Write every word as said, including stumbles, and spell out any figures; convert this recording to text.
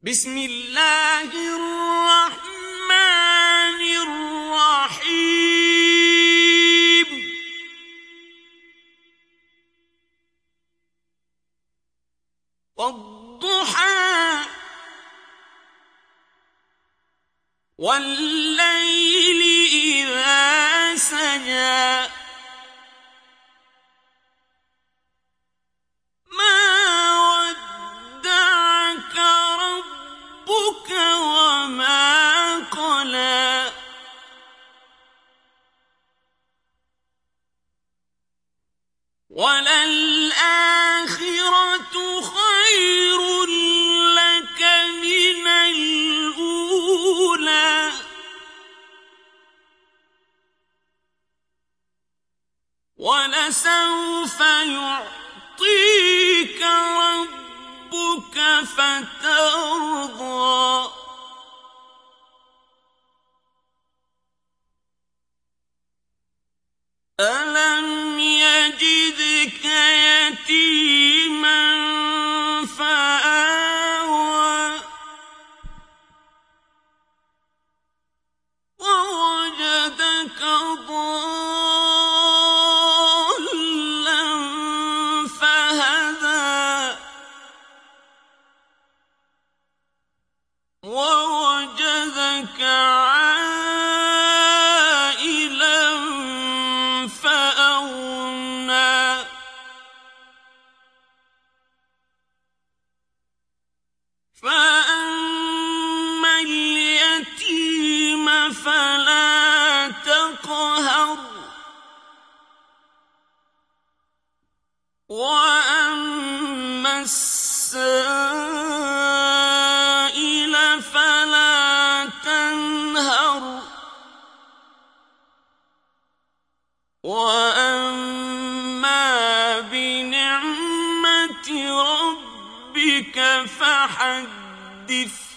بسم الله الرحمن الرحيم والضحى والليل إذا سجى وما قلى وللآخرة خير لك من الأولى ولسوف يعطيك ربك فترضى ألم يجدك يتيما فآوى ووجدك ضالا فهدى ووجدك فأما اليتيم فلا تقهر وأما السائل فلا تنهر وأما بنعمة ربك فحدث